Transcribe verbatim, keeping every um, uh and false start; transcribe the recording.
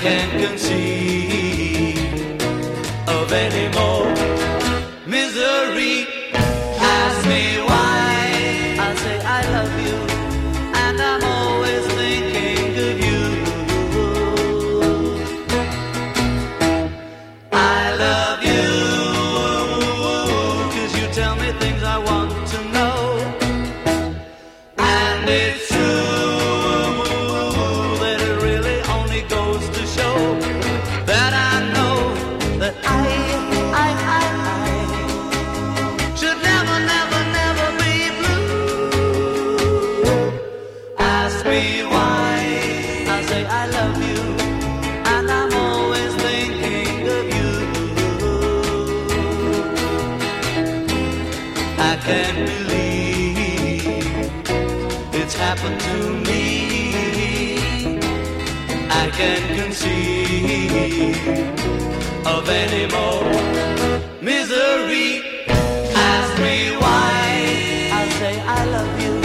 can't conceive of any more misery. Ask me why, I say I love you, and I'm always thinking of you. I love you, 'cause you tell me things I want to know, and it's true that it really only goes to show that I know that I, I, I, I should never, never, never be blue. Ask me why, I say I love you, and I'm always thinking of you. I can't believe it's happened to me. I can't conceive of any more misery. Ask me why, I say I love you,